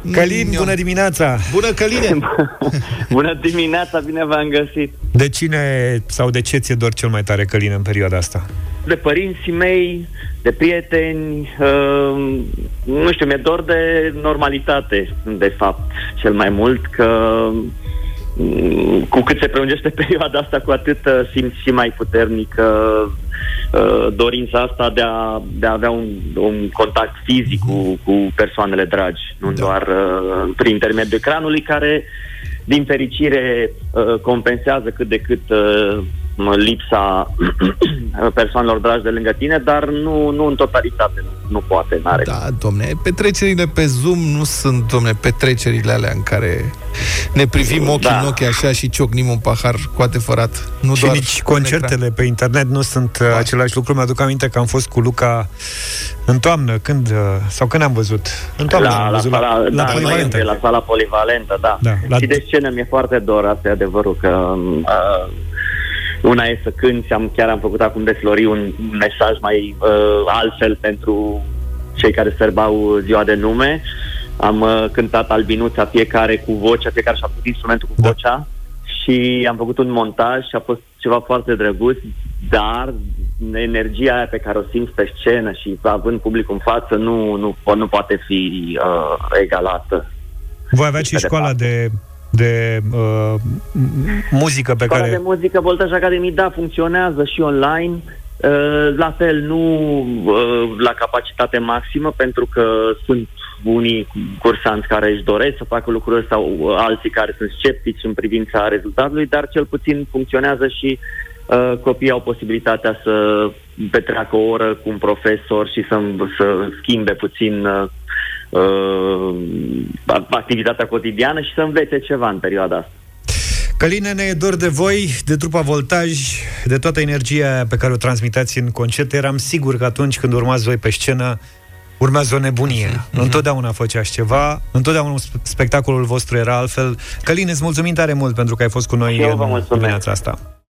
Călin, bună dimineața! Bună, Căline! Bună dimineața, bine v-am găsit! De cine sau de ce ți-e dor cel mai tare, Călin, în perioada asta? De părinții mei, de prieteni, nu știu, mi-e dor de normalitate, de fapt, cel mai mult, că cu cât se prelungește perioada asta, cu atât simt și mai puternic dorința asta de a avea un contact fizic cu persoanele dragi, nu doar prin intermediul ecranului, care, din fericire, compensează cât de cât lipsa persoanelor dragi de lângă tine, dar nu în totalitate, nu poate, n-are. Da, domne, petrecerile pe Zoom nu sunt, domne, petrecerile alea în care ne privim ochii în ochi așa și ciocnim un pahar cu adevărat. Nu și doar nici concertele pe internet nu sunt același lucru. Mi-aduc aminte că am fost cu Luca în toamnă, când am văzut? În toamnă la Polivalentă. La sala Polivalentă, da. Și de scenă mi-e foarte dor, asta e adevărul, că una e să cânti, chiar am făcut acum de Flori un mesaj mai altfel pentru cei care sărbau ziua de nume. Am cântat Albinuța, fiecare cu vocea, fiecare și-a pus instrumentul cu vocea și am făcut un montaj și a fost ceva foarte drăguț, dar energia aia pe care o simți pe scenă și având publicul în față nu poate fi egalată. Voi aveați și școala de muzică pe Școala care... de muzică Voltaj Academy, da, funcționează și online, la fel, nu la capacitate maximă, pentru că sunt unii cursanți care își doresc să facă lucruri sau alții care sunt sceptici în privința rezultatului, dar cel puțin funcționează și copiii au posibilitatea să petreacă o oră cu un profesor și să schimbe puțin activitatea cotidiană și să învețe ceva în perioada asta. Căline, ne e dor de voi, de trupa Voltaj, de toată energia pe care o transmitați în concert. Eram sigur că atunci când urmați voi pe scenă, urmează o nebunie. Întotdeauna făceați ceva, întotdeauna spectacolul vostru era altfel. Căline, îți mulțumim tare mult pentru că ai fost cu noi în dimineața asta.